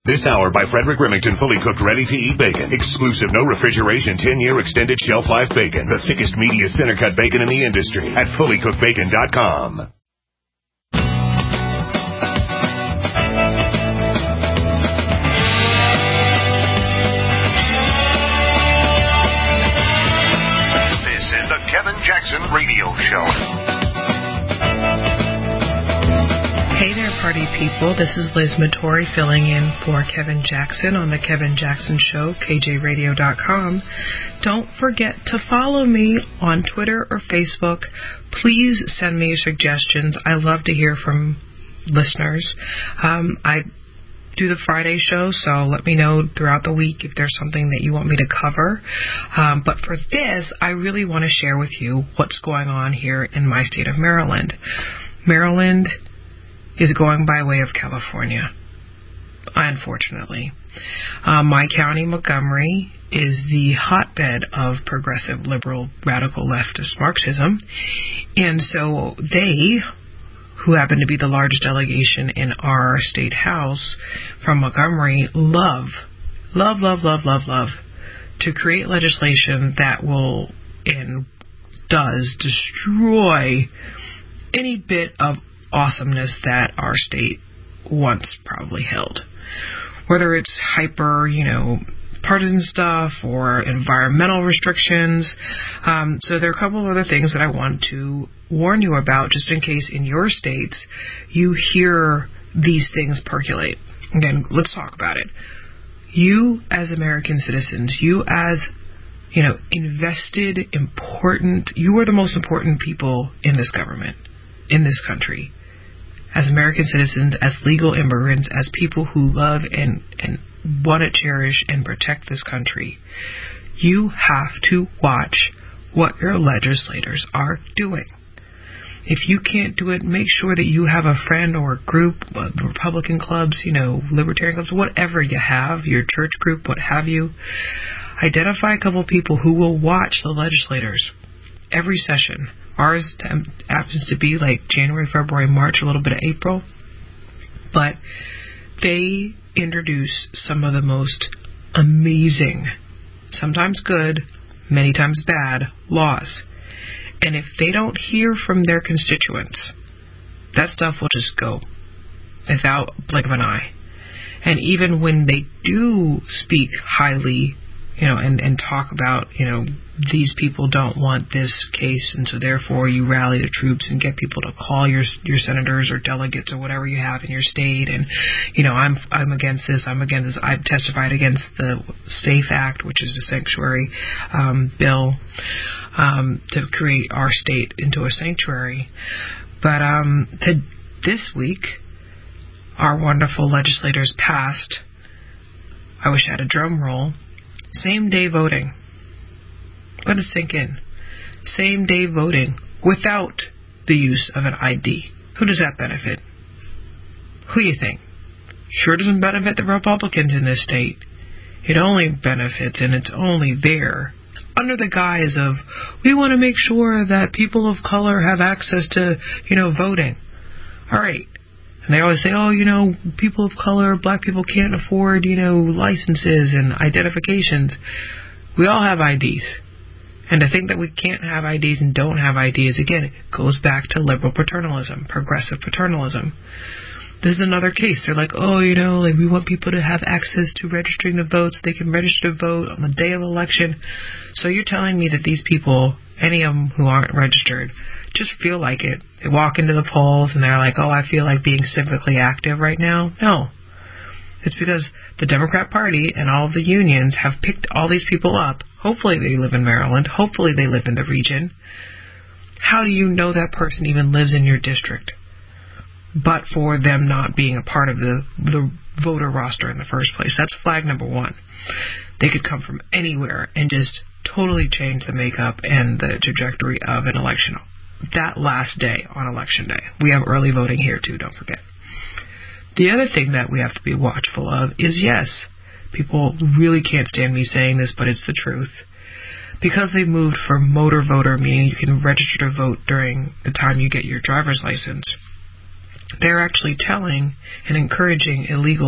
This hour by Frederick Remington, fully cooked, ready-to-eat bacon. Exclusive, no refrigeration, 10-year extended shelf life bacon. The thickest, meatiest, center-cut bacon in the industry at fullycookedbacon.com. This is the Kevin Jackson Radio Show. Hey there, party people. This is Liz Mattori filling in for Kevin Jackson on The Kevin Jackson Show, KJRadio.com. Don't forget to follow me on Twitter or Facebook. Please send me your suggestions. I love to hear from listeners. I do the Friday show, so let me know throughout the week if there's something that you want me to cover. But for this, I really want to share with you what's going on here in my state of Maryland. Maryland is going by way of California, unfortunately. My county, Montgomery, is the hotbed of progressive, liberal, radical leftist Marxism. And so they, who happen to be the largest delegation in our state house from Montgomery, love to create legislation that will and does destroy any bit of awesomeness that our state once probably held. Whether it's hyper, partisan stuff or environmental restrictions. So there are a couple of other things that I want to warn you about just in case in your states you hear these things percolate. Again, let's talk about it. You as American citizens, you as invested, important, you are the most important people in this government, in this country. As American citizens, as legal immigrants, as people who love and want to cherish and protect this country, you have to watch what your legislators are doing. If you can't do it, make sure that you have a friend or a group, Republican clubs, libertarian clubs, whatever you have, your church group, what have you. Identify a couple of people who will watch the legislators every session. Ours happens to be like January, February, March, a little bit of April. But they introduce some of the most amazing, sometimes good, many times bad, laws. And if they don't hear from their constituents, that stuff will just go without a blink of an eye. And even when they do speak highly, and talk about, these people don't want this case, and so therefore you rally the troops and get people to call your senators or delegates or whatever you have in your state, and I'm against this, I'm against this. I've testified against the SAFE Act, which is a sanctuary bill to create our state into a sanctuary. But this week, our wonderful legislators passed, I wish I had a drum roll, same-day voting. Let it sink in. Same-day voting without the use of an ID. Who does that benefit? Who do you think? Sure doesn't benefit the Republicans in this state. It only benefits, and it's only there under the guise of, we want to make sure that people of color have access to, voting. All right. And they always say, people of color, black people can't afford, licenses and identifications. We all have IDs. And to think that we can't have IDs and don't have IDs, again, it goes back to liberal paternalism, progressive paternalism. This is another case. They're like, we want people to have access to registering to vote so they can register to vote on the day of election. So you're telling me that these people, any of them who aren't registered, just feel like it. They walk into the polls and they're like, I feel like being civically active right now. No. It's because the Democrat Party and all of the unions have picked all these people up. Hopefully they live in Maryland. Hopefully they live in the region. How do you know that person even lives in your district? But for them not being a part of the voter roster in the first place. That's flag number one. They could come from anywhere and just totally change the makeup and the trajectory of an election. That last day on election day. We have early voting here too, don't forget. The other thing that we have to be watchful of is, yes, people really can't stand me saying this, but it's the truth. Because they moved from motor voter, meaning you can register to vote during the time you get your driver's license, they're actually telling and encouraging illegals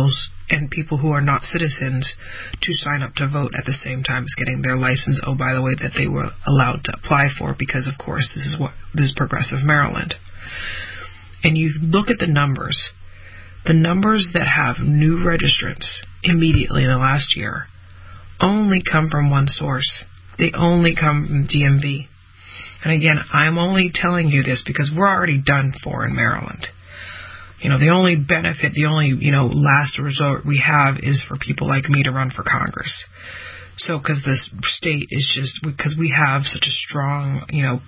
and people who are not citizens to sign up to vote at the same time as getting their license. Oh, by the way, that they were allowed to apply for, because of course this is progressive Maryland. And you look at the numbers that have new registrants immediately in the last year only come from one source. They only come from DMV. And again, I'm only telling you this because we're already done for in Maryland. The only benefit, the only, last resort we have is for people like me to run for Congress. So, because this state is just, because we have such a strong,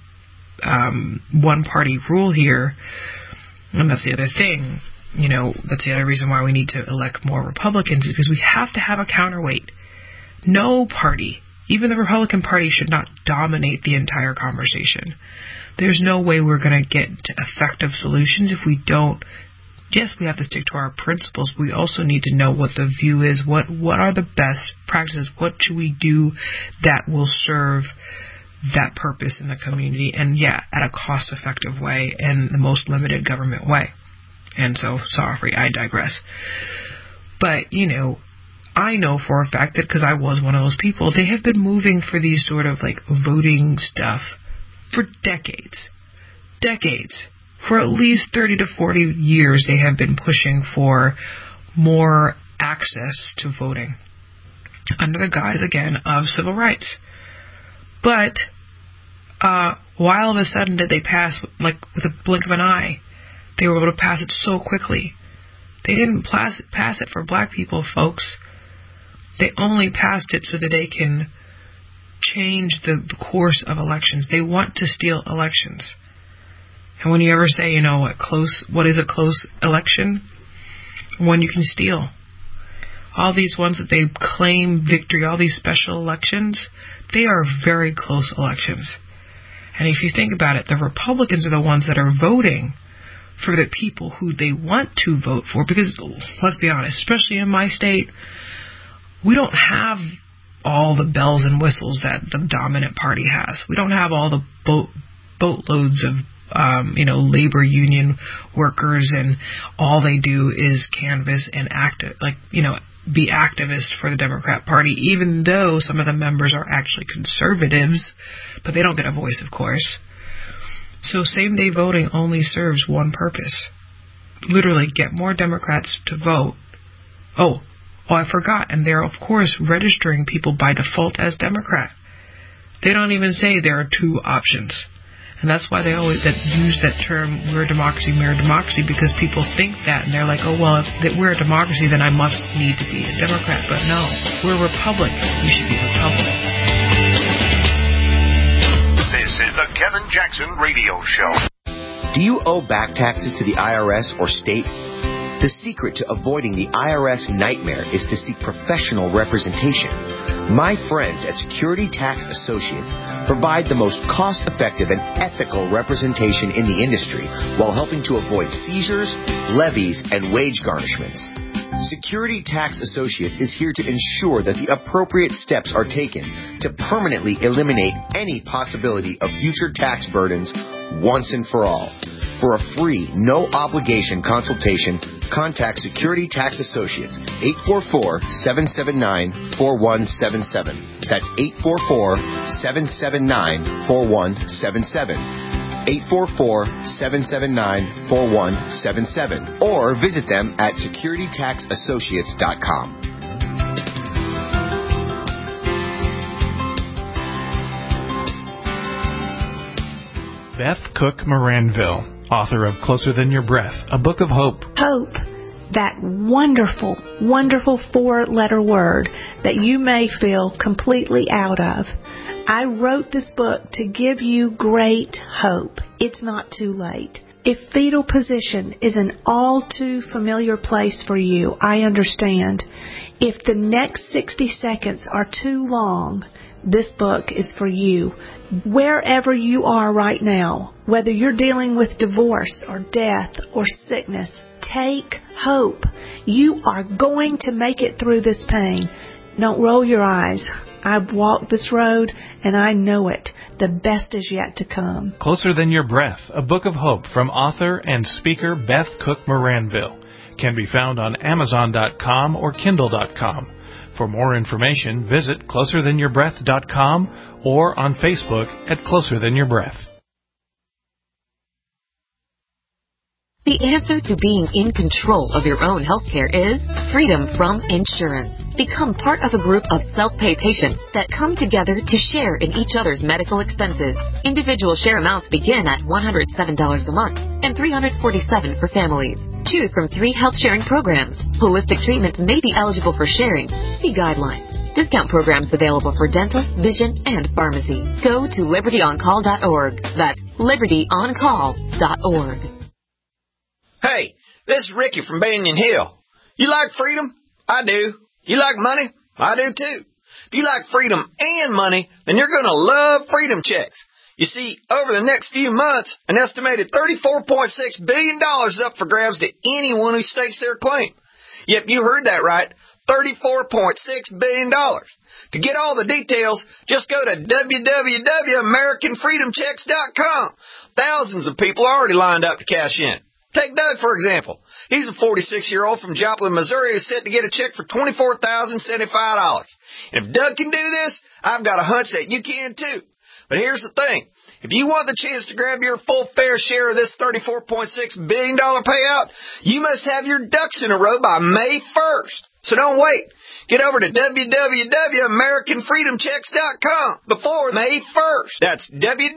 one-party rule here, and that's the other thing, that's the other reason why we need to elect more Republicans, is because we have to have a counterweight. No party, even the Republican Party, should not dominate the entire conversation. There's no way we're going to get to effective solutions if we don't. Yes, we have to stick to our principles. We also need to know what the view is. What are the best practices? What should we do that will serve that purpose in the community? And at a cost-effective way and the most limited government way. And so, sorry, I digress. But, I know for a fact that, because I was one of those people, they have been moving for these sort of like voting stuff for decades. For at least 30 to 40 years, they have been pushing for more access to voting under the guise, again, of civil rights. But why all of a sudden did they pass, like with a blink of an eye, they were able to pass it so quickly? They didn't pass it for black people, folks. They only passed it so that they can change the course of elections. They want to steal elections. And when you ever say, what is a close election? One you can steal. All these ones that they claim victory, all these special elections, they are very close elections. And if you think about it, the Republicans are the ones that are voting for the people who they want to vote for. Because, let's be honest, especially in my state, we don't have all the bells and whistles that the dominant party has. We don't have all the boatloads of labor union workers, and all they do is canvass and be activists for the Democrat Party, even though some of the members are actually conservatives, but they don't get a voice, of course. So same-day voting only serves one purpose. Literally, get more Democrats to vote. Oh, I forgot. And they're, of course, registering people by default as Democrat. They don't even say there are two options. And that's why they always use that term, we're a democracy, because people think that, and they're like, oh, well, if we're a democracy, then I must need to be a Democrat. But no, we're a republic. We should be Republicans. This is the Kevin Jackson Radio Show. Do you owe back taxes to the IRS or state? The secret to avoiding the IRS nightmare is to seek professional representation. My friends at Security Tax Associates provide the most cost-effective and ethical representation in the industry while helping to avoid seizures, levies, and wage garnishments. Security Tax Associates is here to ensure that the appropriate steps are taken to permanently eliminate any possibility of future tax burdens once and for all. For a free, no-obligation consultation, contact Security Tax Associates, 844-779-4177. That's 844-779-4177. 844-779-4177. Or visit them at securitytaxassociates.com. Beth Cook Moranville, author of Closer Than Your Breath, a book of hope. Hope, that wonderful, wonderful four-letter word that you may feel completely out of. I wrote this book to give you great hope. It's not too late. If fetal position is an all too familiar place for you, I understand. If the next 60 seconds are too long, this book is for you. Wherever you are right now, whether you're dealing with divorce or death or sickness, take hope. You are going to make it through this pain. Don't roll your eyes. I've walked this road and I know it. The best is yet to come. Closer Than Your Breath, a book of hope from author and speaker Beth Cook Moranville. can be found on Amazon.com or Kindle.com. For more information, visit closerthanYourBreath.com or on Facebook at Closer Than Your Breath. The answer to being in control of your own healthcare is freedom from insurance. Become part of a group of self-pay patients that come together to share in each other's medical expenses. Individual share amounts begin at $107 a month and $347 for families. Choose from 3 health-sharing programs. Holistic treatments may be eligible for sharing. See guidelines. Discount programs available for dental, vision, and pharmacy. Go to libertyoncall.org. That's libertyoncall.org. Hey, this is Ricky from Banyan Hill. You like freedom? I do. You like money? I do too. If you like freedom and money, then you're going to love Freedom Checks. You see, over the next few months, an estimated $34.6 billion is up for grabs to anyone who stakes their claim. Yep, you heard that right. $34.6 billion. To get all the details, just go to www.americanfreedomchecks.com. Thousands of people are already lined up to cash in. Take Doug, for example. He's a 46-year-old from Joplin, Missouri, who's set to get a check for $24,075. And if Doug can do this, I've got a hunch that you can too. But here's the thing. If you want the chance to grab your full fair share of this $34.6 billion payout, you must have your ducks in a row by May 1st. So don't wait. Get over to www.americanfreedomchecks.com before May 1st. That's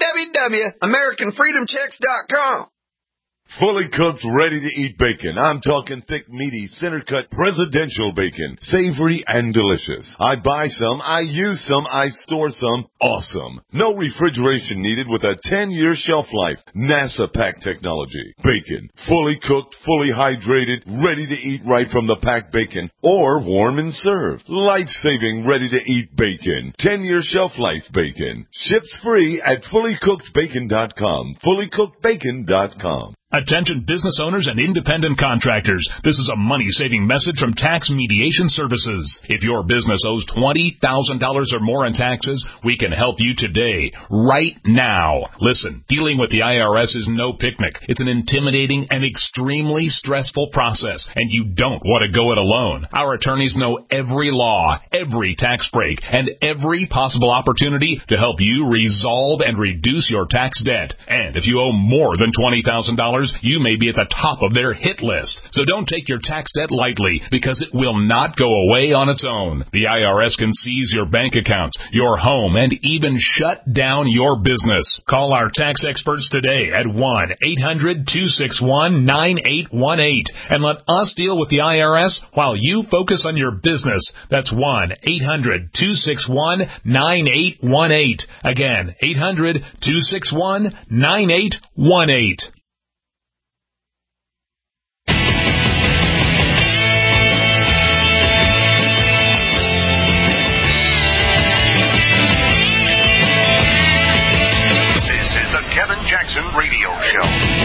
www.americanfreedomchecks.com. Fully cooked, ready-to-eat bacon. I'm talking thick, meaty, center-cut, presidential bacon. Savory and delicious. I buy some, I use some, I store some. Awesome. No refrigeration needed with a 10-year shelf life. NASA pack technology. Bacon. Fully cooked, fully hydrated, ready to eat right from the packed bacon. Or warm and served. Life-saving, ready-to-eat bacon. 10-year shelf life bacon. Ships free at fullycookedbacon.com. Fullycookedbacon.com. Attention business owners and independent contractors. This is a money-saving message from Tax Mediation Services. If your business owes $20,000 or more in taxes, we can help you today, right now. Listen, dealing with the IRS is no picnic. It's an intimidating and extremely stressful process, and you don't want to go it alone. Our attorneys know every law, every tax break, and every possible opportunity to help you resolve and reduce your tax debt. And if you owe more than $20,000, you may be at the top of their hit list. So don't take your tax debt lightly, because it will not go away on its own. The IRS can seize your bank accounts, your home, and even shut down your business. Call our tax experts today at 1-800-261-9818 and let us deal with the IRS while you focus on your business. That's 1-800-261-9818. Again, 800-261-9818. Kevin Jackson Radio Show.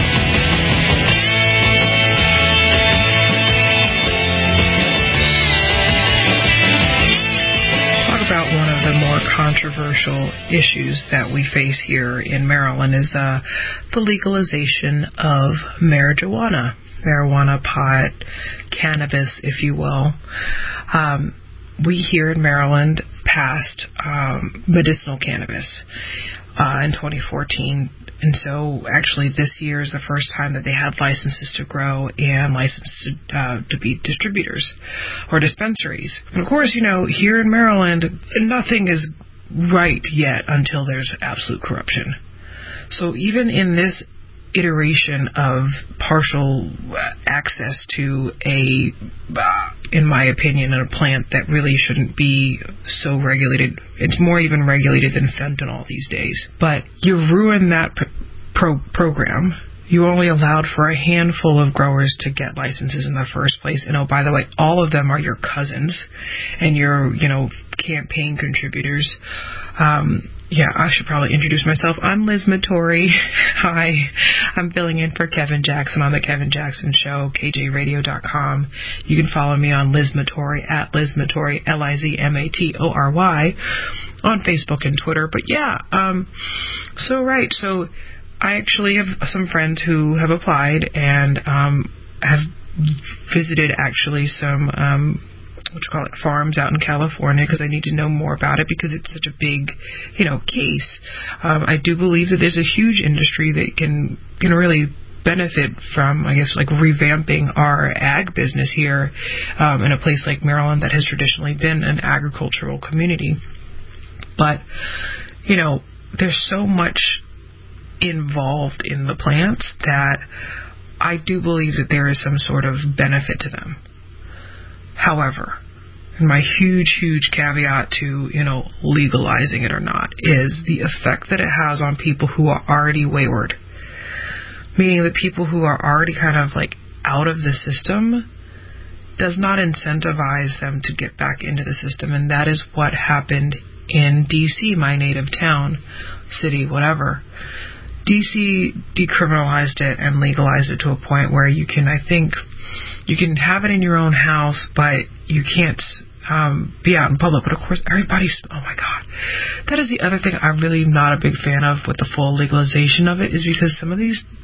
Talk about one of the more controversial issues that we face here in Maryland is the legalization of marijuana, pot, cannabis, if you will. We here in Maryland passed medicinal cannabis in 2014. And so actually this year is the first time that they had licenses to grow and licenses to be distributors or dispensaries. And of course, here in Maryland, nothing is right yet until there's absolute corruption. So even in this iteration of partial access to in my opinion, a plant that really shouldn't be so regulated. It's more even regulated than fentanyl these days. But you ruin that program. You only allowed for a handful of growers to get licenses in the first place. And oh, by the way, all of them are your cousins and your, campaign contributors. I should probably introduce myself. I'm Liz Mattori. Hi. I'm filling in for Kevin Jackson on The Kevin Jackson Show, KJRadio.com. You can follow me on Liz Mattori at Liz Mattori, LIZMATORY, on Facebook and Twitter. But so I actually have some friends who have applied and have visited actually some farms out in California because I need to know more about it because it's such a big, case. I do believe that there's a huge industry that can really benefit from, I guess, like revamping our ag business here in a place like Maryland that has traditionally been an agricultural community. But, there's so much involved in the plants that I do believe that there is some sort of benefit to them. However, and my huge, huge caveat to, legalizing it or not is the effect that it has on people who are already wayward. Meaning that people who are already kind of like out of the system does not incentivize them to get back into the system. And that is what happened in D.C., my native town, city, whatever. D.C. decriminalized it and legalized it to a point where you can have it in your own house, but you can't be out in public. But of course, oh my God. That is the other thing I'm really not a big fan of with the full legalization of it, is because some of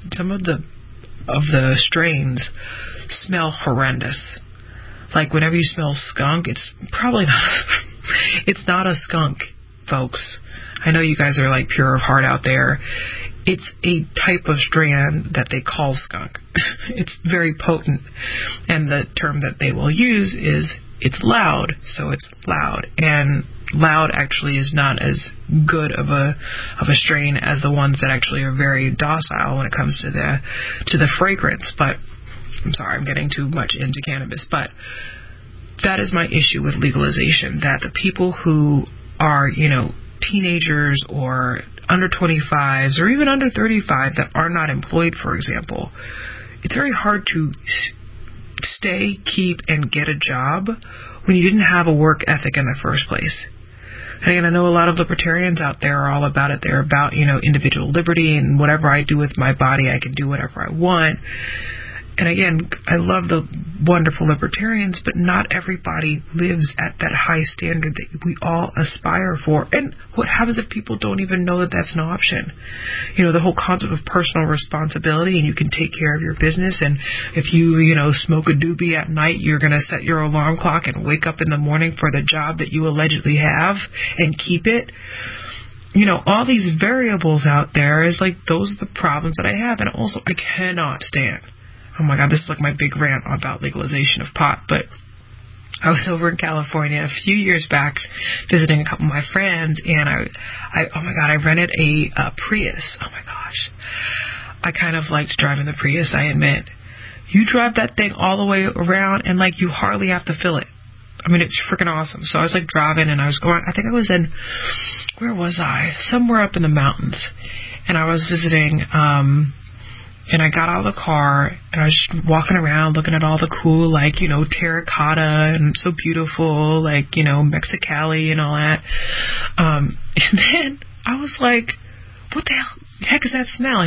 the strains smell horrendous. Like whenever you smell skunk, it's probably not, it's not a skunk, folks. I know you guys are like pure of heart out there. It's a type of strand that they call skunk. It's very potent. And the term that they will use is it's loud. So it's loud. And loud actually is not as good of a strain as the ones that actually are very docile when it comes to the fragrance. But I'm sorry, I'm getting too much into cannabis. But that is my issue with legalization, that the people who are, teenagers or under 25s or even under 35 that are not employed, for example, it's very hard to stay, keep, and get a job when you didn't have a work ethic in the first place. And again, I know a lot of libertarians out there are all about it. They're about, individual liberty, and whatever I do with my body, I can do whatever I want. And again, I love the wonderful libertarians, but not everybody lives at that high standard that we all aspire for. And what happens if people don't even know that that's an option? The whole concept of personal responsibility, and you can take care of your business. And if you, smoke a doobie at night, you're going to set your alarm clock and wake up in the morning for the job that you allegedly have and keep it. All these variables out there is like, those are the problems that I have. And also, I cannot stand. Oh my God, this is like my big rant about legalization of pot. But I was over in California a few years back visiting a couple of my friends, and I rented a Prius. Oh my gosh. I kind of liked driving the Prius, I admit. You drive that thing all the way around and like you hardly have to fill it. I mean, it's freaking awesome. So I was like driving, and I was going, I think I was in, where was I? Somewhere up in the mountains. And I was visiting, and I got out of the car, and I was just walking around looking at all the cool, terracotta and so beautiful, Mexicali and all that. And then I was like, what the heck is that smell,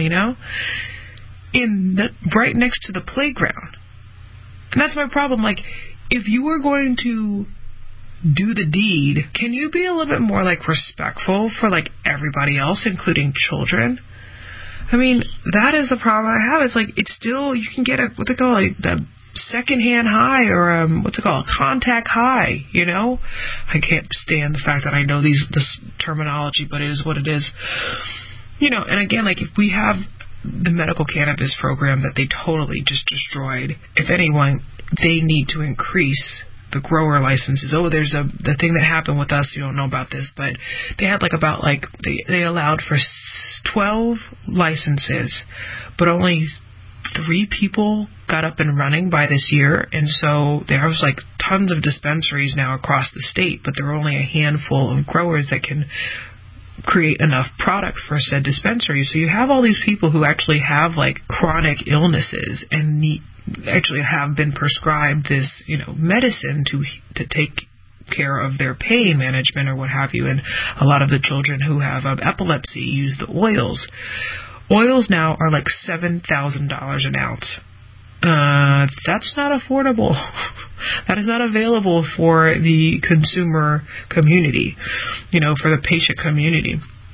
right next to the playground. And that's my problem. Like, if you were going to do the deed, can you be a little bit more, respectful for, everybody else, including children? I mean, that is the problem I have. It's it's still, you can get the secondhand high, or a contact high, I can't stand the fact that I know this terminology, but it is what it is. And again, if we have the medical cannabis program that they totally just destroyed, if anyone, they need to increase the grower licenses. There's the thing that happened with us. You don't know about this, but they had they allowed for 12 licenses, but only 3 people got up and running by this year. And so there was tons of dispensaries now across the state, but there are only a handful of growers that can create enough product for said dispensary. So you have all these people who actually have chronic illnesses and actually have been prescribed this, medicine to take care of their pain management or what have you. And a lot of the children who have epilepsy use the oils. Oils now are $7,000 an ounce. That's not affordable. That is not available for the consumer community, for the patient community.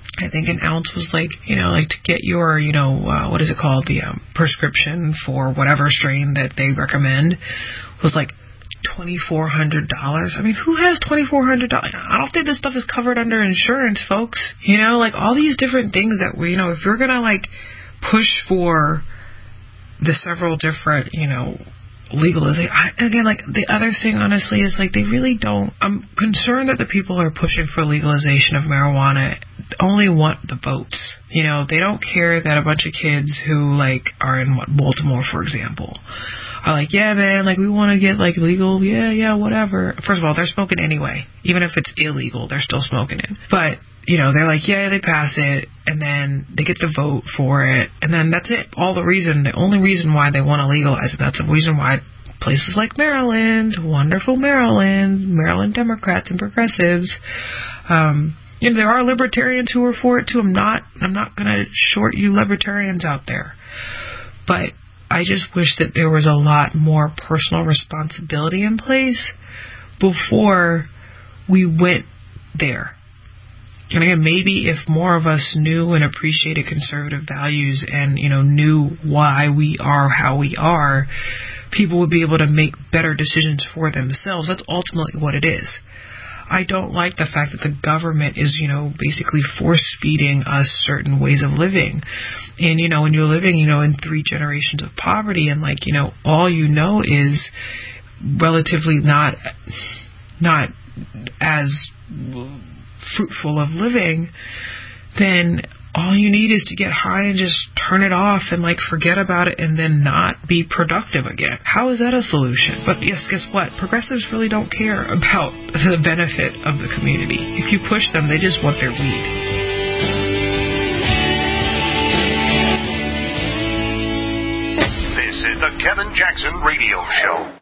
I think an ounce was like to get your, what is it called? The prescription for whatever strain that they recommend was like $2,400. I mean, who has $2,400? I don't think this stuff is covered under insurance, folks. Like all these different things that we, if you're going to like push for the several different, legalization. Again, like the other thing, honestly, is like they really don't. I'm concerned that the people who are pushing for legalization of marijuana only want the votes. They don't care that a bunch of kids who like are in Baltimore, for example, are like, yeah, man, like we want to get like legal, yeah, whatever. First of all, they're smoking anyway, even if it's illegal, they're still smoking it. But they're like, yeah, they pass it, and then they get the vote for it, and then that's it. The only reason why they want to legalize it, that's the reason why places like Maryland, wonderful Maryland Democrats and progressives, there are libertarians who are for it too. I'm not going to short you libertarians out there, but I just wish that there was a lot more personal responsibility in place before we went there. And again, maybe if more of us knew and appreciated conservative values and, knew why we are how we are, people would be able to make better decisions for themselves. That's ultimately what it is. I don't like the fact that the government is, basically force-feeding us certain ways of living. And, when you're living, in 3 generations of poverty and, like, all is relatively not as fruitful of living, then all you need is to get high and just turn it off and like forget about it and then not be productive again. How is that a solution? But yes, guess what? Progressives really don't care about the benefit of the community. If you push them, they just want their weed. This is the Kevin Jackson Radio Show.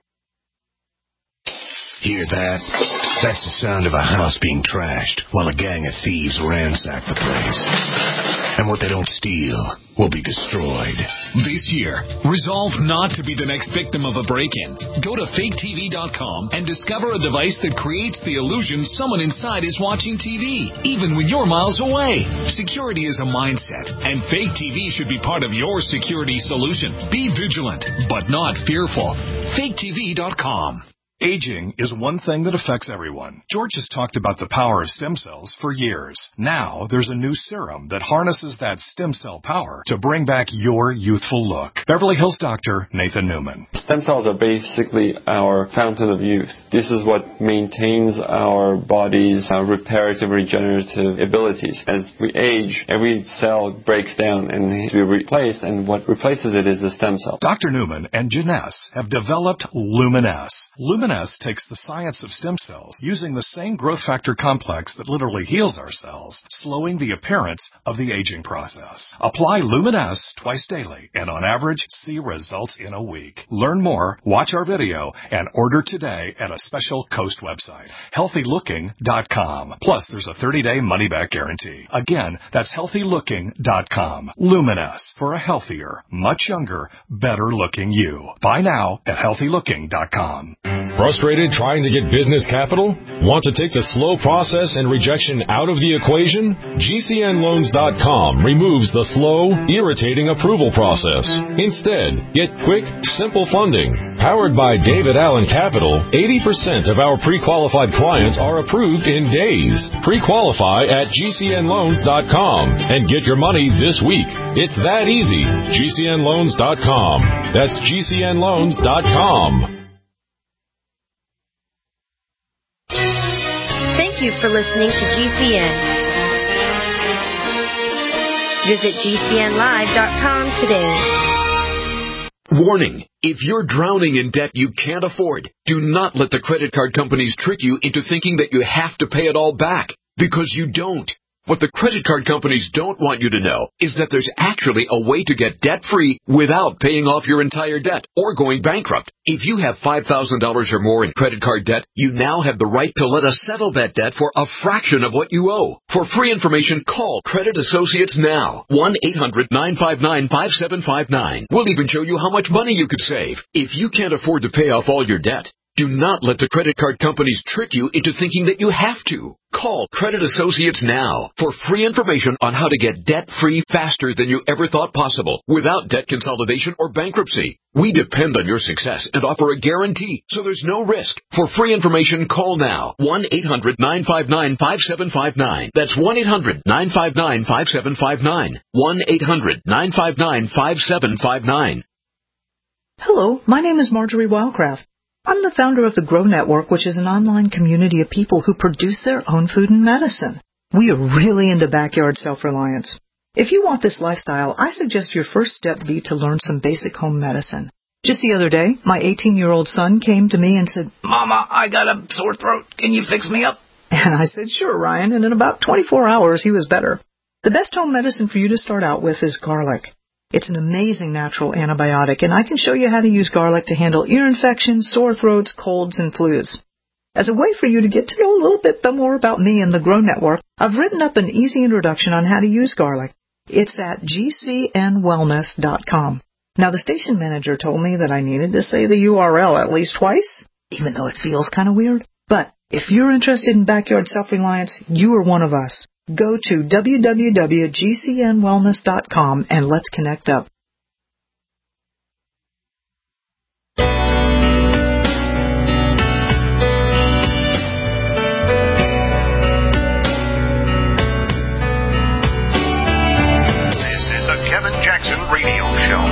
Hear that? That's the sound of a house being trashed while a gang of thieves ransack the place. And what they don't steal will be destroyed. This year, resolve not to be the next victim of a break-in. Go to faketv.com and discover a device that creates the illusion someone inside is watching TV, even when you're miles away. Security is a mindset, and Fake TV should be part of your security solution. Be vigilant, but not fearful. faketv.com. Aging is one thing that affects everyone. George has talked about the power of stem cells for years. Now, there's a new serum that harnesses that stem cell power to bring back your youthful look. Beverly Hills doctor Nathan Newman. Stem cells are basically our fountain of youth. This is what maintains our body's reparative, regenerative abilities. As we age, every cell breaks down and needs to be replaced, and what replaces it is the stem cell. Dr. Newman and Janess have developed Luminesce. Luminesce takes the science of stem cells using the same growth factor complex that literally heals our cells, slowing the appearance of the aging process. Apply Luminesce twice daily and on average see results in a week. Learn more, watch our video, and order today at a special Coast website, healthylooking.com. Plus, there's a 30-day money-back guarantee. Again, that's healthylooking.com. Luminesce for a healthier, much younger, better-looking you. Buy now at healthylooking.com. Frustrated trying to get business capital? Want to take the slow process and rejection out of the equation? GCNloans.com removes the slow, irritating approval process. Instead, get quick, simple funding. Powered by David Allen Capital, 80% of our pre-qualified clients are approved in days. Pre-qualify at GCNloans.com and get your money this week. It's that easy. GCNloans.com. That's GCNloans.com. Thank you for listening to GCN. Visit GCNlive.com today. Warning. If you're drowning in debt you can't afford, do not let the credit card companies trick you into thinking that you have to pay it all back, because you don't. What the credit card companies don't want you to know is that there's actually a way to get debt-free without paying off your entire debt or going bankrupt. If you have $5,000 or more in credit card debt, you now have the right to let us settle that debt for a fraction of what you owe. For free information, call Credit Associates now. 1-800-959-5759. We'll even show you how much money you could save. If you can't afford to pay off all your debt, Do not let the credit card companies trick you into thinking that you have to. Call Credit Associates now for free information on how to get debt-free faster than you ever thought possible without debt consolidation or bankruptcy. We depend on your success and offer a guarantee, so there's no risk. For free information, call now. 1-800-959-5759. That's 1-800-959-5759. 1-800-959-5759. Hello, my name is Marjorie Wildcraft. I'm the founder of the Grow Network, which is an online community of people who produce their own food and medicine. We are really into backyard self-reliance. If you want this lifestyle, I suggest your first step be to learn some basic home medicine. Just the other day, my 18-year-old son came to me and said, "Mama, I got a sore throat. Can you fix me up?" And I said, "Sure, Ryan," and in about 24 hours, he was better. The best home medicine for you to start out with is garlic. It's an amazing natural antibiotic, and I can show you how to use garlic to handle ear infections, sore throats, colds, and flus. As a way for you to get to know a little bit more about me and the Grow Network, I've written up an easy introduction on how to use garlic. It's at gcnwellness.com. Now, the station manager told me that I needed to say the URL at least twice, even though it feels kind of weird. But if you're interested in backyard self-reliance, you are one of us. Go to www.gcnwellness.com and let's connect up. This is the Kevin Jackson Radio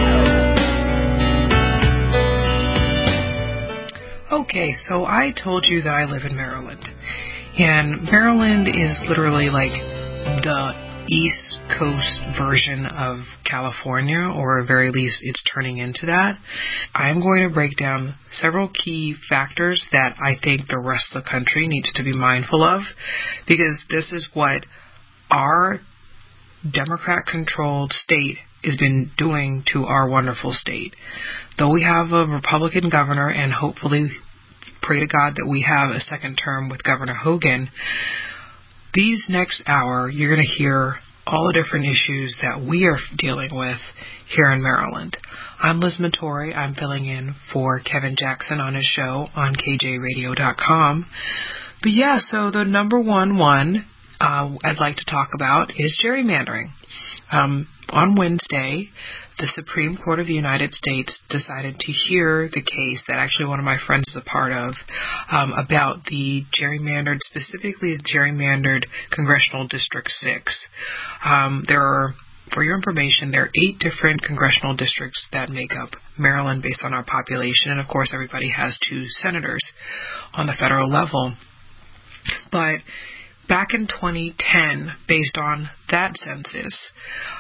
Show. Okay, so I told you that I live in Maryland. And Maryland is literally like the East Coast version of California, or at very least it's turning into that. I'm going to break down several key factors that I think the rest of the country needs to be mindful of, because this is what our Democrat-controlled state has been doing to our wonderful state. Though we have a Republican governor, and hopefully pray to God that we have a second term with Governor Hogan, these next hour you're going to hear all the different issues that we are dealing with here in Maryland. I'm Liz Mattori. I'm filling in for Kevin Jackson on his show on KJRadio.com. But yeah, so the number one I'd like to talk about is gerrymandering. On Wednesday, the Supreme Court of the United States decided to hear the case that actually one of my friends is a part of, about the specifically the gerrymandered Congressional District 6. For your information, there are 8 different congressional districts that make up Maryland based on our population, and of course everybody has 2 senators on the federal level. But back in 2010, based on that census,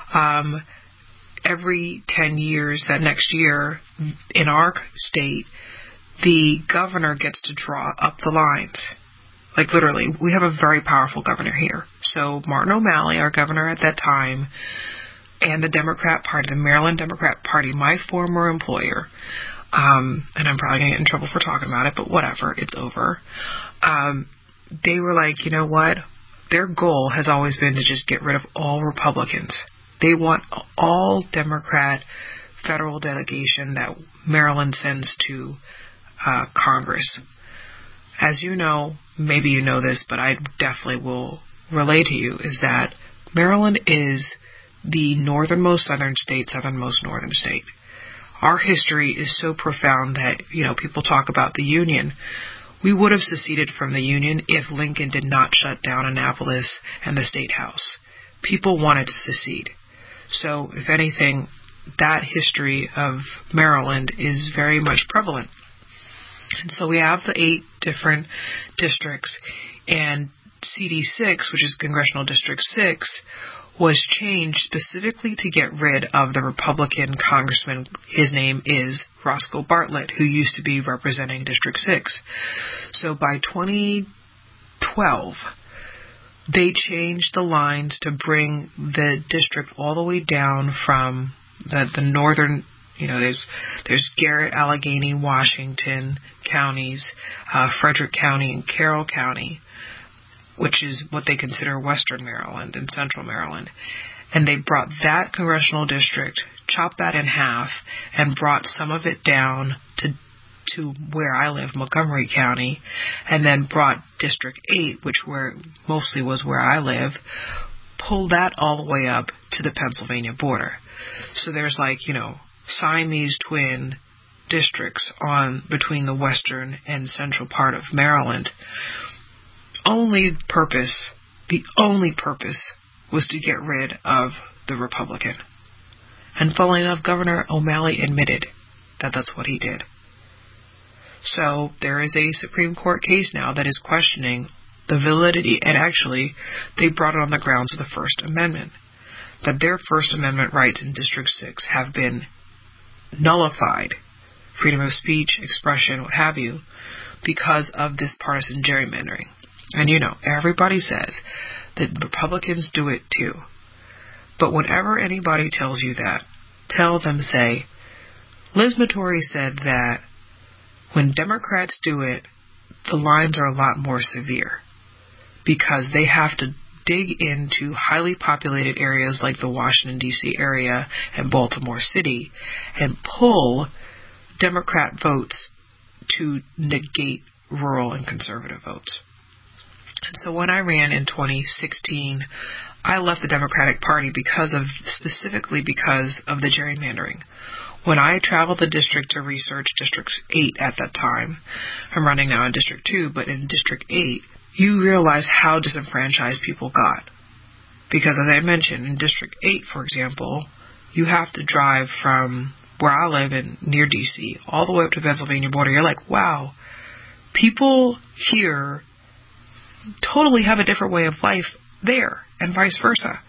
every 10 years, that next year, in our state, the governor gets to draw up the lines. Like, literally, we have a very powerful governor here. So Martin O'Malley, our governor at that time, and the Democrat Party, the Maryland Democrat Party, my former employer, and I'm probably going to get in trouble for talking about it, but whatever, it's over. They were like, you know what? Their goal has always been to just get rid of all Republicans. They want all Democrat federal delegation that Maryland sends to Congress. As you know, maybe you know this, but I definitely will relay to you, is that Maryland is the northernmost southern northern state. Our history is so profound that, people talk about the Union. We would have seceded from the Union if Lincoln did not shut down Annapolis and the State House. People wanted to secede. So, if anything, that history of Maryland is very much prevalent. And so we have the 8 different districts, and CD6, which is Congressional District 6, was changed specifically to get rid of the Republican congressman. His name is Roscoe Bartlett, who used to be representing District 6. So by 2012, they changed the lines to bring the district all the way down from the northern, there's Garrett, Allegheny, Washington counties, Frederick County, and Carroll County, which is what they consider Western Maryland and Central Maryland. And they brought that congressional district, chopped that in half, and brought some of it down to to where I live, Montgomery County, and then brought District 8, which mostly was where I live, pulled that all the way up to the Pennsylvania border. So there's Siamese twin districts between the western and central part of Maryland. The only purpose was to get rid of the Republican. And funnily enough, Governor O'Malley admitted that that's what he did. So there is a Supreme Court case now that is questioning the validity, and actually they brought it on the grounds of the First Amendment, that their First Amendment rights in District 6 have been nullified, freedom of speech, expression, what have you, because of this partisan gerrymandering. And everybody says that Republicans do it too. But whenever anybody tells you that, tell them, say, Liz Matory said that when Democrats do it, the lines are a lot more severe because they have to dig into highly populated areas like the Washington, D.C. area and Baltimore City and pull Democrat votes to negate rural and conservative votes. So when I ran in 2016, I left the Democratic Party specifically because of the gerrymandering. When I traveled the district to research District 8 at that time, I'm running now in District 2, but in District 8, you realize how disenfranchised people got. Because as I mentioned, in District 8, for example, you have to drive from where I live near D.C. all the way up to the Pennsylvania border. You're like, wow, people here totally have a different way of life there, and vice versa.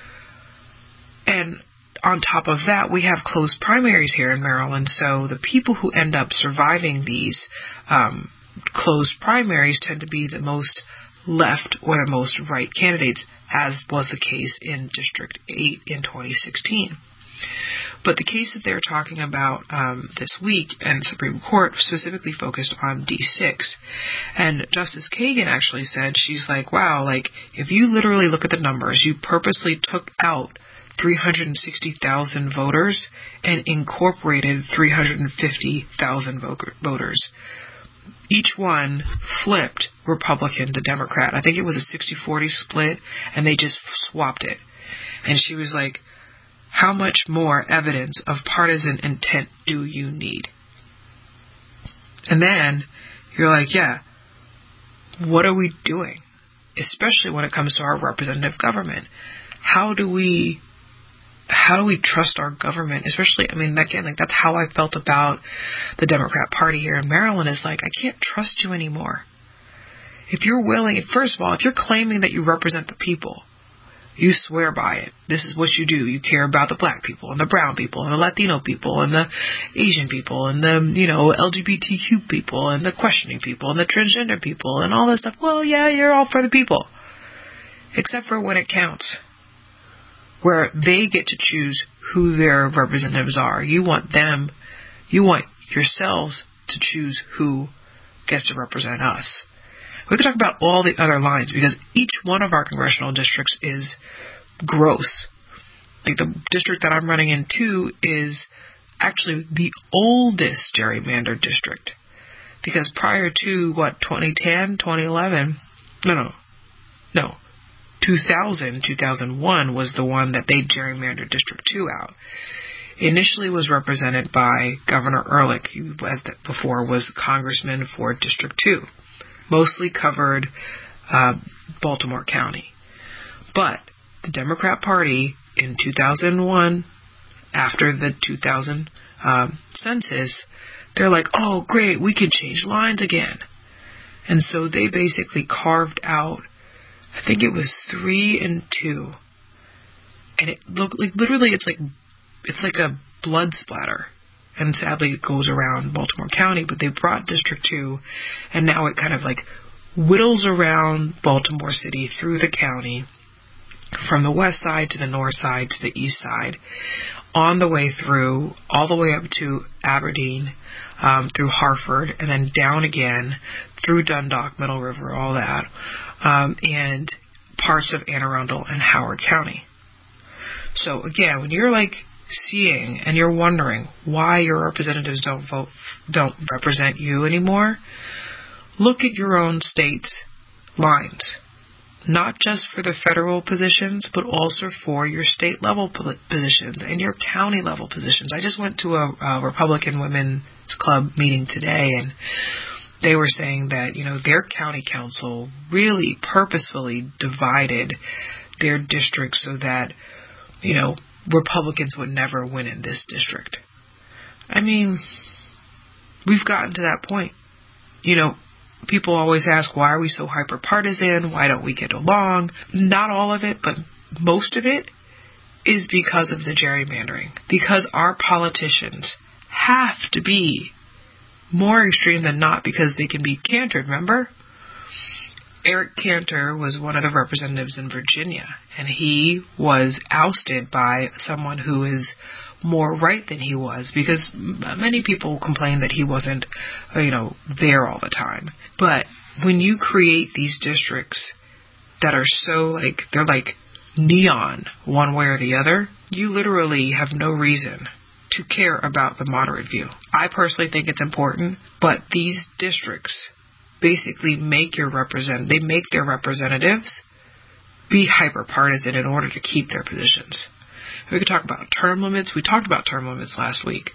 And on top of that, we have closed primaries here in Maryland, so the people who end up surviving these closed primaries tend to be the most left or the most right candidates, as was the case in District 8 in 2016. But the case that they're talking about this week and Supreme Court specifically focused on D6. And Justice Kagan actually said, she's like, wow, if you literally look at the numbers, you purposely took out 360,000 voters and incorporated 350,000 voters. Each one flipped Republican to Democrat. I think it was a 60-40 split, and they just swapped it. And she was like, how much more evidence of partisan intent do you need? And then you're like, yeah, what are we doing? Especially when it comes to our representative government. How do we trust our government? Especially, that's how I felt about the Democrat Party here in Maryland, is I can't trust you anymore. If you're willing, first of all, if you're claiming that you represent the people, you swear by it. This is what you do. You care about the black people and the brown people and the Latino people and the Asian people and the, LGBTQ people and the questioning people and the transgender people and all that stuff. Well, yeah, you're all for the people. Except for when it counts, where they get to choose who their representatives are. You want yourselves to choose who gets to represent us. We could talk about all the other lines because each one of our congressional districts is gross. The district that I'm running into is actually the oldest gerrymandered district. Because prior to, 2010, 2011? No. 2001 was the one that they gerrymandered District 2 out. Initially was represented by Governor Ehrlich, who before was congressman for District 2. Mostly covered Baltimore County. But the Democrat Party in 2001, after the 2000 census, they're like, oh, great, we can change lines again. And so they basically carved out, I think it was 3 and 2. And it looked literally it's like a blood splatter. And sadly, it goes around Baltimore County, but they brought District 2, and now it kind of whittles around Baltimore City through the county, from the west side to the north side to the east side, on the way through, all the way up to Aberdeen, through Hartford, and then down again, through Dundalk, Middle River, all that, and parts of Anne Arundel and Howard County. So again, when you're seeing and you're wondering why your representatives don't don't represent you anymore, look at your own state's lines. Not just for the federal positions, but also for your state level positions and your county level positions. I just went to a Republican Women's Club meeting today, and they were saying that, their county council really purposefully divided their district so that, Republicans would never win in this district. I mean, we've gotten to that point. People always ask, why are we so hyper-partisan? Why don't we get along? Not all of it, but most of it is because of the gerrymandering. Because our politicians have to be more extreme than not because they can be Cantor, remember? Eric Cantor was one of the representatives in Virginia, and he was ousted by someone who is more right than he was, because many people complain that he wasn't, there all the time. But when you create these districts that are so they're like neon one way or the other, you literally have no reason to care about the moderate view. I personally think it's important, but these districts basically make their representatives be hyper-partisan in order to keep their positions. We could talk about term limits. We talked about term limits last week.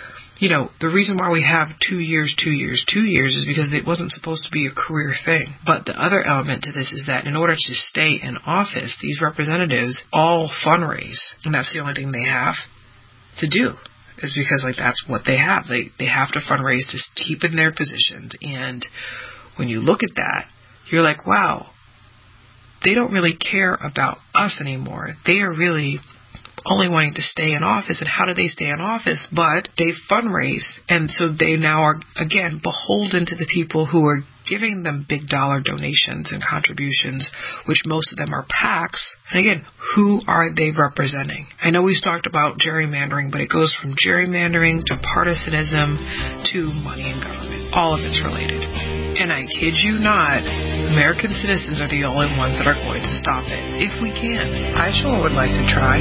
The reason why we have 2 years is because it wasn't supposed to be a career thing. But the other element to this is that in order to stay in office, these representatives all fundraise. And that's the only thing they have to do, is because that's what they have. They have to fundraise to keep in their positions. And when you look at that, you're like, wow, they don't really care about us anymore. They are really only wanting to stay in office. And how do they stay in office? But they fundraise. And so they now are, again, beholden to the people who are giving them big dollar donations and contributions, which most of them are PACs. And again, who are they representing? I know we've talked about gerrymandering, but it goes from gerrymandering to partisanism to money in government. All of it's related. And I kid you not, American citizens are the only ones that are going to stop it. If we can. I sure would like to try.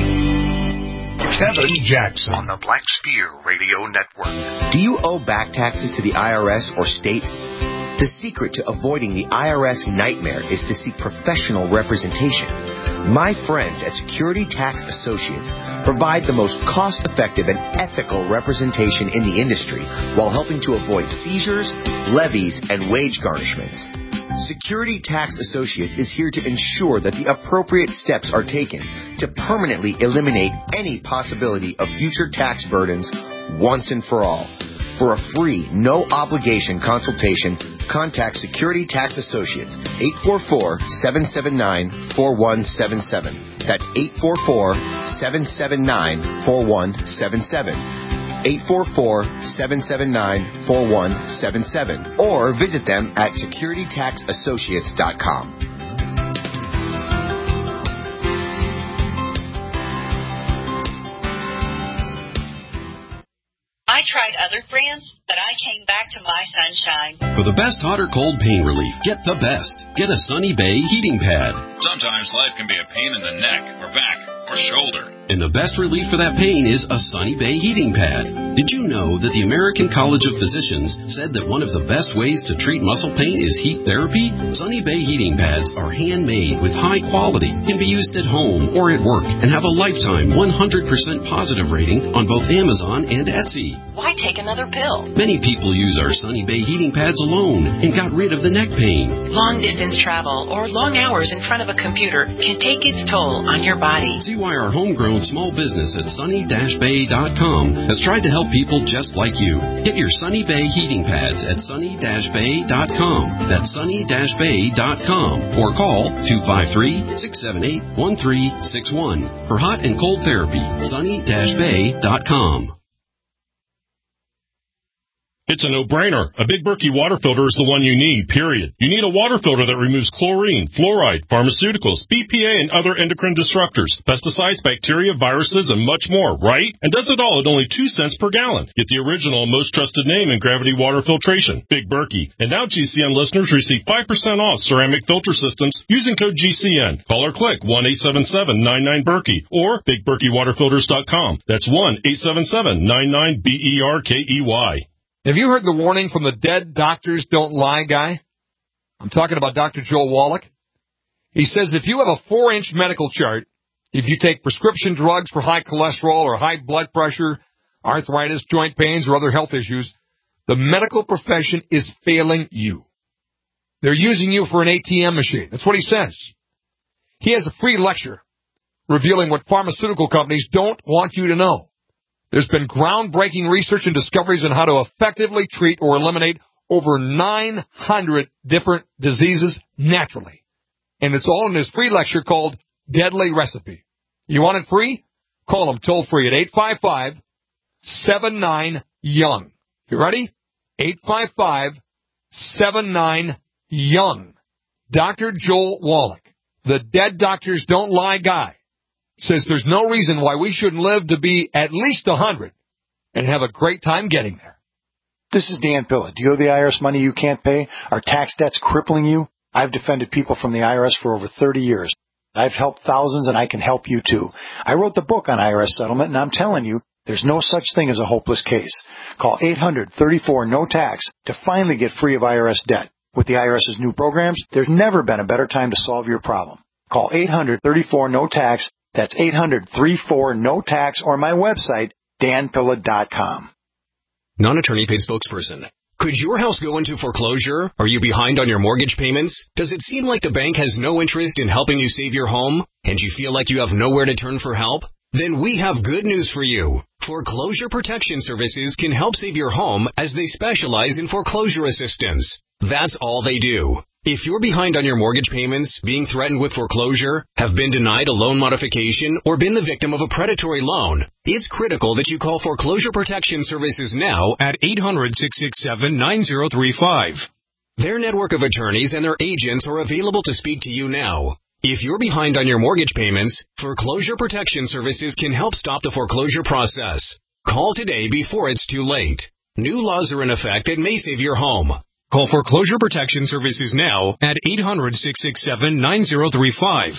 Kevin Jackson on the Black Spear Radio Network. Do you owe back taxes to the IRS or state? The secret to avoiding the IRS nightmare is to seek professional representation. My friends at Security Tax Associates provide the most cost-effective and ethical representation in the industry while helping to avoid seizures, levies, and wage garnishments. Security Tax Associates is here to ensure that the appropriate steps are taken to permanently eliminate any possibility of future tax burdens once and for all. For a free, no-obligation consultation, contact Security Tax Associates, 844-779-4177. That's 844-779-4177. 844-779-4177. Or visit them at securitytaxassociates.com. I tried other brands, but I came back to My Sunshine. For the best hot or cold pain relief, get the best. Get a Sunny Bay heating pad. Sometimes life can be a pain in the neck or back or shoulder. And the best relief for that pain is a Sunny Bay heating pad. Did you know that the American College of Physicians said that one of the best ways to treat muscle pain is heat therapy? Sunny Bay heating pads are handmade with high quality, can be used at home or at work, and have a lifetime 100% positive rating on both Amazon and Etsy. Why take another pill? Many people use our Sunny Bay heating pads alone and got rid of the neck pain. Long distance travel or long hours in front of a computer can take its toll on your body. See why our homegrown small business at sunny-bay.com has tried to help people just like you. Get your Sunny Bay heating pads at sunny-bay.com. That's sunny-bay.com. Or call 253-678-1361 for hot and cold therapy. sunny-bay.com. It's a no-brainer. A Big Berkey water filter is the one you need, period. You need a water filter that removes chlorine, fluoride, pharmaceuticals, BPA, and other endocrine disruptors, pesticides, bacteria, viruses, and much more, right? And does it all at only 2 cents per gallon. Get the original and most trusted name in gravity water filtration, Big Berkey. And now GCN listeners receive 5% off ceramic filter systems using code GCN. Call or click 1-877-99-BERKEY or BigBerkeyWaterFilters.com. That's 1-877-99-BERKEY. Have you heard the warning from the Dead Doctors Don't Lie guy? I'm talking about Dr. Joel Wallach. He says if you have a 4-inch medical chart, if you take prescription drugs for high cholesterol or high blood pressure, arthritis, joint pains, or other health issues, the medical profession is failing you. They're using you for an ATM machine. That's what he says. He has a free lecture revealing what pharmaceutical companies don't want you to know. There's been groundbreaking research and discoveries on how to effectively treat or eliminate over 900 different diseases naturally. And it's all in his free lecture called Deadly Recipe. You want it free? Call him toll-free at 855-79-YOUNG. You ready? 855-79-YOUNG. Dr. Joel Wallach, the Dead Doctors Don't Lie guy, says there's no reason why we shouldn't live to be at least 100 and have a great time getting there. This is Dan Pilla. Do you owe the IRS money you can't pay? Are tax debts crippling you? I've defended people from the IRS for over 30 years. I've helped thousands, and I can help you too. I wrote the book on IRS settlement, and I'm telling you, there's no such thing as a hopeless case. Call 800-34-NO-TAX to finally get free of IRS debt. With the IRS's new programs, there's never been a better time to solve your problem. Call 800-34-NO-TAX. That's 800-34-NO-TAX, or my website, danpilla.com. Non-attorney paid spokesperson. Could your house go into foreclosure? Are you behind on your mortgage payments? Does it seem like the bank has no interest in helping you save your home? And you feel like you have nowhere to turn for help? Then we have good news for you. Foreclosure Protection Services can help save your home as they specialize in foreclosure assistance. That's all they do. If you're behind on your mortgage payments, being threatened with foreclosure, have been denied a loan modification, or been the victim of a predatory loan, it's critical that you call Foreclosure Protection Services now at 800-667-9035. Their network of attorneys and their agents are available to speak to you now. If you're behind on your mortgage payments, Foreclosure Protection Services can help stop the foreclosure process. Call today before it's too late. New laws are in effect that may save your home. Call Foreclosure Protection Services now at 800-667-9035.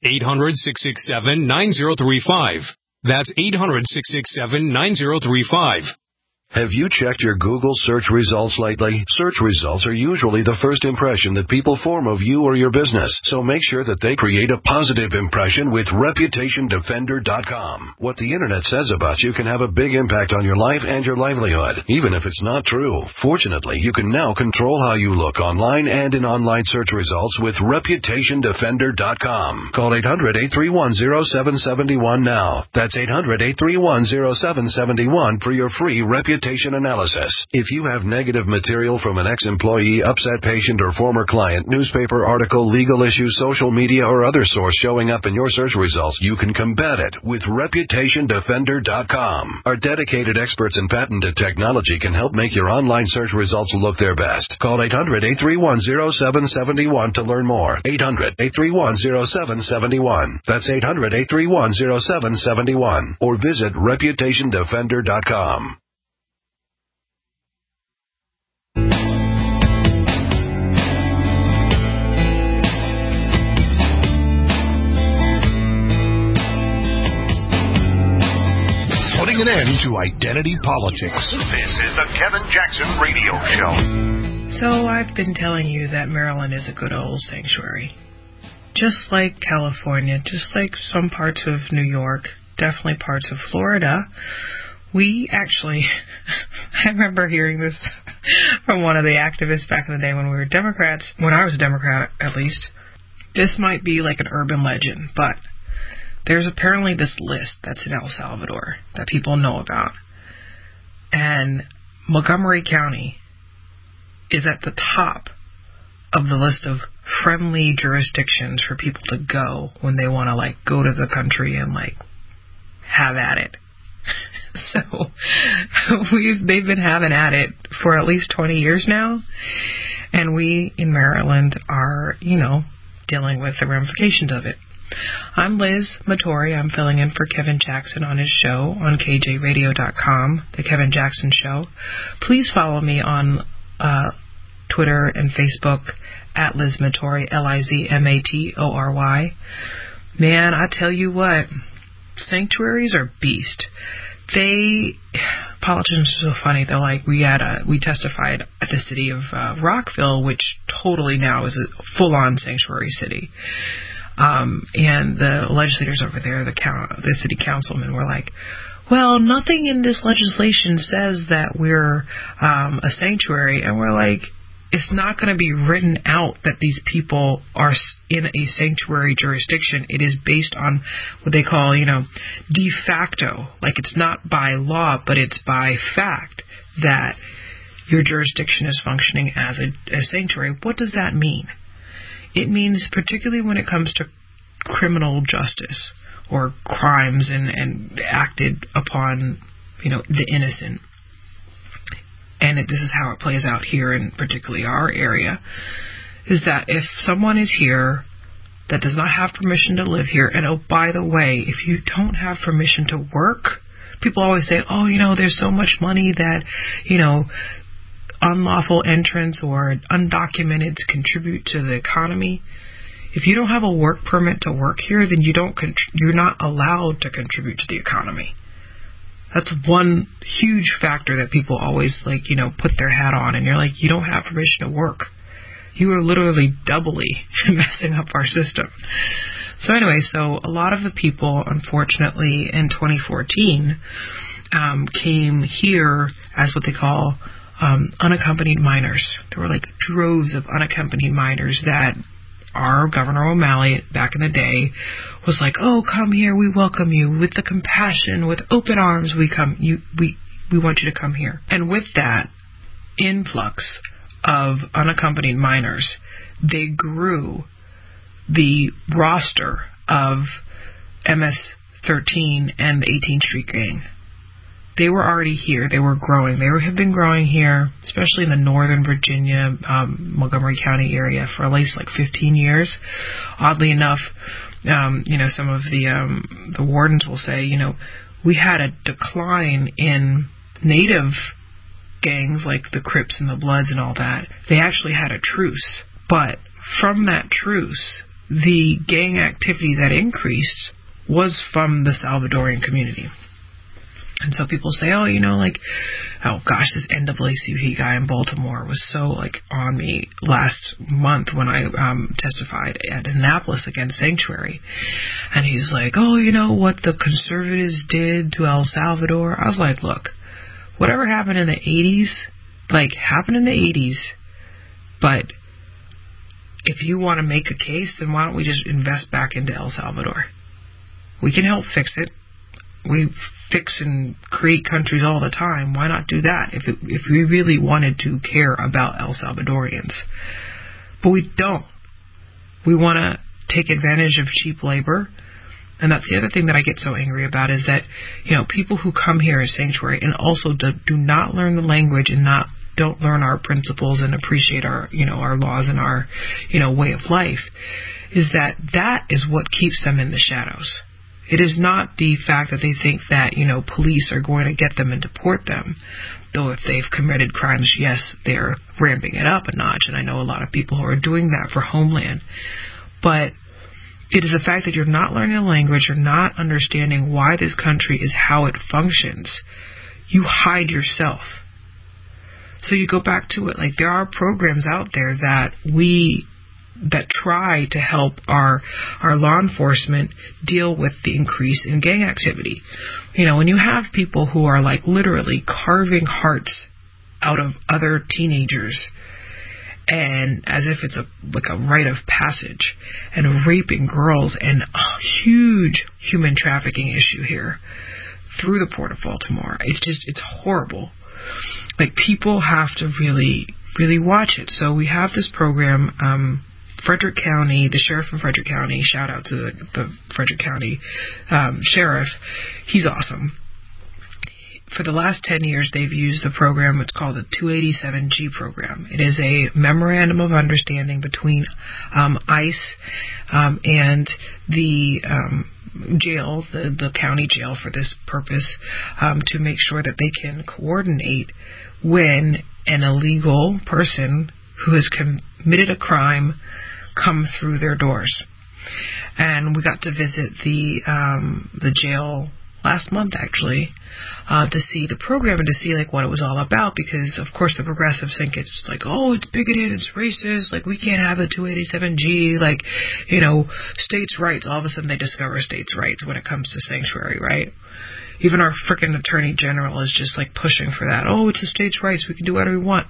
800-667-9035. That's 800-667-9035. Have you checked your Google search results lately? Search results are usually the first impression that people form of you or your business, so make sure that they create a positive impression with ReputationDefender.com. What the Internet says about you can have a big impact on your life and your livelihood, even if it's not true. Fortunately, you can now control how you look online and in online search results with ReputationDefender.com. Call 800-831-0771 now. That's 800-831-0771 for your free reputation analysis. If you have negative material from an ex-employee, upset patient, or former client, newspaper article, legal issue, social media, or other source showing up in your search results, you can combat it with ReputationDefender.com. Our dedicated experts in patented technology can help make your online search results look their best. Call 800-831-0771 to learn more. 800-831-0771. That's 800-831-0771. Or visit ReputationDefender.com. Putting an end to identity politics. This is the Kevin Jackson Radio Show. So I've been telling you that Maryland is a good old sanctuary. Just like California, just like some parts of New York, definitely parts of Florida. We actually, I remember hearing this from one of the activists back in the day when we were Democrats, when I was a Democrat at least. This might be like an urban legend, but there's apparently this list that's in El Salvador that people know about. And Montgomery County is at the top of the list of friendly jurisdictions for people to go when they want to, like, go to the country and, like, have at it. So they've been having at it for at least 20 years now. And we in Maryland are, dealing with the ramifications of it. I'm Liz Mattori. I'm filling in for Kevin Jackson on his show on KJRadio.com, The Kevin Jackson Show. Please follow me on Twitter and Facebook at Liz Mattori, LizMatory. Man, I tell you what, sanctuaries are beast. politicians are so funny. They're like, we testified at the city of Rockville, which totally now is a full-on sanctuary city. And the legislators over there, the city councilmen, were like, well, nothing in this legislation says that we're a sanctuary. And we're like, it's not going to be written out that these people are in a sanctuary jurisdiction. It is based on what they call, de facto. Like, it's not by law, but it's by fact that your jurisdiction is functioning as a sanctuary. What does that mean? It means, particularly when it comes to criminal justice or crimes and acted upon, the innocent. And this is how it plays out here in particularly our area, is that if someone is here that does not have permission to live here, and oh, by the way, if you don't have permission to work, people always say, oh, there's so much money that, unlawful entrants or undocumented contribute to the economy. If you don't have a work permit to work here, then you're not allowed to contribute to the economy. That's one huge factor that people always put their hat on, and you're like, you don't have permission to work. You are literally doubly messing up our system. So anyway, a lot of the people, unfortunately, in 2014, came here as what they call unaccompanied minors. There were droves of unaccompanied minors that our Governor O'Malley back in the day was like, oh, come here, we welcome you with the compassion, with open arms. We want you to come here. And with that influx of unaccompanied minors, they grew the roster of MS-13 and the 18th Street Gang. They were already here. They were growing. They have been growing here, especially in the Northern Virginia, Montgomery County area for at least 15 years. Oddly enough, some of the wardens will say, we had a decline in native gangs like the Crips and the Bloods and all that. They actually had a truce. But from that truce, the gang activity that increased was from the Salvadorian community. And so people say, oh, oh gosh, this NAACP guy in Baltimore was so on me last month when I testified at Annapolis against Sanctuary. And he's like, oh, what the conservatives did to El Salvador. I was like, look, whatever happened in the 80s, happened in the 80s. But if you want to make a case, then why don't we just invest back into El Salvador? We can help fix it. We fix and create countries all the time. Why not do that if we really wanted to care about El Salvadorians? But we don't. We want to take advantage of cheap labor. And that's the other thing that I get so angry about is that, people who come here as sanctuary and also do not learn the language and don't learn our principles and appreciate our, our laws and our, way of life, is that is what keeps them in the shadows. It is not the fact that they think that, police are going to get them and deport them. Though if they've committed crimes, yes, they're ramping it up a notch. And I know a lot of people who are doing that for Homeland. But it is the fact that you're not learning the language, you're not understanding why this country is how it functions. You hide yourself. So you go back to it. There are programs out there that try to help our law enforcement deal with the increase in gang activity. When you have people who are literally carving hearts out of other teenagers, and as if it's a rite of passage, and raping girls, and a huge human trafficking issue here through the Port of Baltimore. It's horrible. People have to really, really watch it. So we have this program, Frederick County, the sheriff in Frederick County, shout out to the Frederick County sheriff. He's awesome. For the last 10 years, they've used the program. It's called the 287G program. It is a memorandum of understanding between ICE and the jail, the county jail for this purpose, to make sure that they can coordinate when an illegal person who has committed a crime come through their doors. And we got to visit the jail last month actually, to see the program and to see like what it was all about, because of course the progressives think it's like, oh, it's bigoted, it's racist, like we can't have the 287G, like, you know, states' rights. All of a sudden they discover states' rights when it comes to sanctuary, right? Even our frickin' attorney general is just like pushing for that. Oh, it's the states' rights, we can do whatever we want.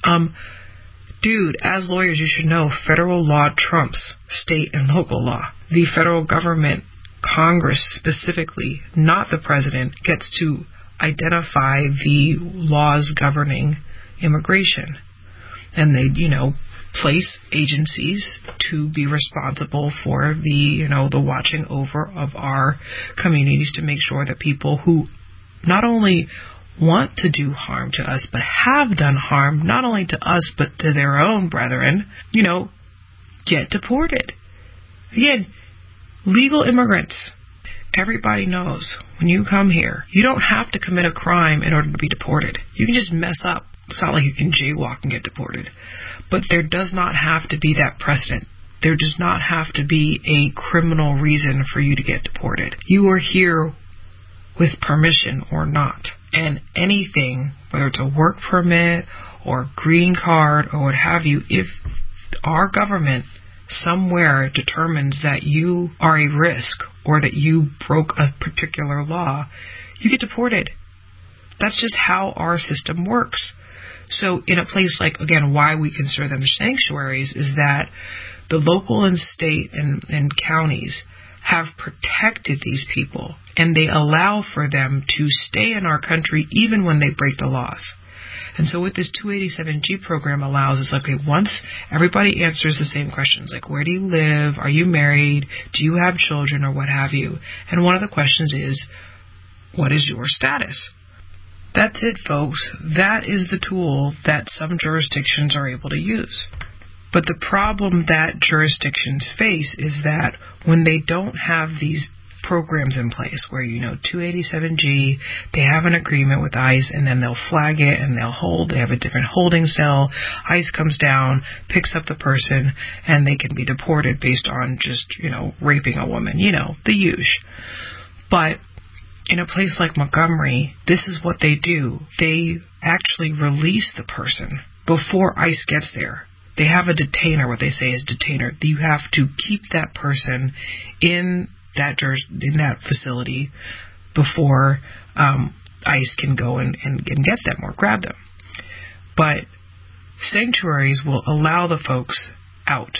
Dude, as lawyers, you should know federal law trumps state and local law. The federal government, Congress specifically, not the president, gets to identify the laws governing immigration. And they, you know, place agencies to be responsible for the, you know, the watching over of our communities to make sure that people who not only want to do harm to us, but have done harm not only to us, but to their own brethren, you know, get deported. Again, legal immigrants. Everybody knows when you come here, you don't have to commit a crime in order to be deported. You can just mess up. It's not like you can jaywalk and get deported. But there does not have to be that precedent. There does not have to be a criminal reason for you to get deported. You are here with permission or not. And anything, whether it's a work permit or green card or what have you, if our government somewhere determines that you are a risk or that you broke a particular law, you get deported. That's just how our system works. So in a place like, again, why we consider them sanctuaries is that the local and state and counties have protected these people, and they allow for them to stay in our country even when they break the laws. And so what this 287G program allows is, okay, once everybody answers the same questions, like where do you live, are you married, do you have children, or what have you. And one of the questions is, what is your status? That's it, folks. That is the tool that some jurisdictions are able to use. But the problem that jurisdictions face is that when they don't have these programs in place where, you know, 287G, they have an agreement with ICE and then they'll flag it and they'll hold, they have a different holding cell, ICE comes down, picks up the person, and they can be deported based on just, you know, raping a woman, you know, the usual. But in a place like Montgomery, this is what they do. They actually release the person before ICE gets there. They have a detainer, what they say is detainer. You have to keep that person in that facility before ICE can go and get them or grab them. But sanctuaries will allow the folks out.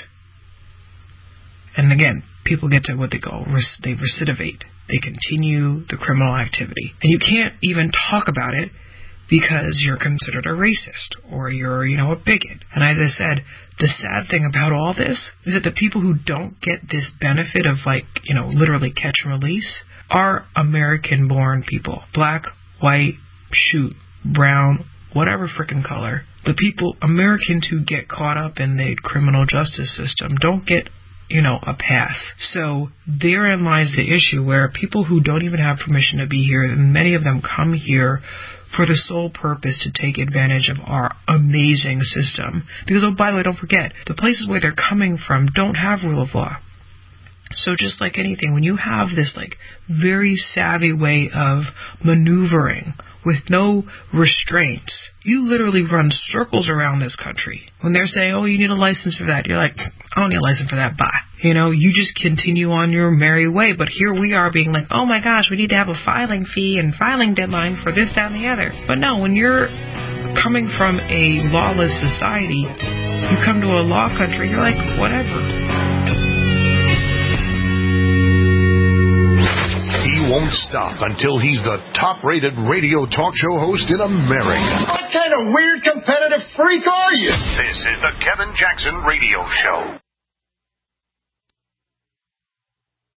And again, people get to what they call, they recidivate. They continue the criminal activity. And you can't even talk about it because you're considered a racist or you're, you know, a bigot. And as I said, the sad thing about all this is that the people who don't get this benefit of, like, you know, literally catch and release are American-born people. Black, white, shoot, brown, whatever frickin' color. The people, Americans who get caught up in the criminal justice system don't get, you know, a pass. So therein lies the issue where people who don't even have permission to be here, and many of them come here for the sole purpose to take advantage of our amazing system. Because, oh, by the way, don't forget, the places where they're coming from don't have rule of law. So just like anything, when you have this, like, very savvy way of maneuvering with no restraints, you literally run circles around this country. When they're saying, oh, you need a license for that, you're like, I don't need a license for that, bye. You know, you just continue on your merry way. But here we are being like, oh my gosh, we need to have a filing fee and filing deadline for this, that, and the other. But no, when you're coming from a lawless society, you come to a law country, you're like, whatever. He won't stop until he's the top-rated radio talk show host in America. What kind of weird competitive freak are you? This is the Kevin Jackson Radio Show.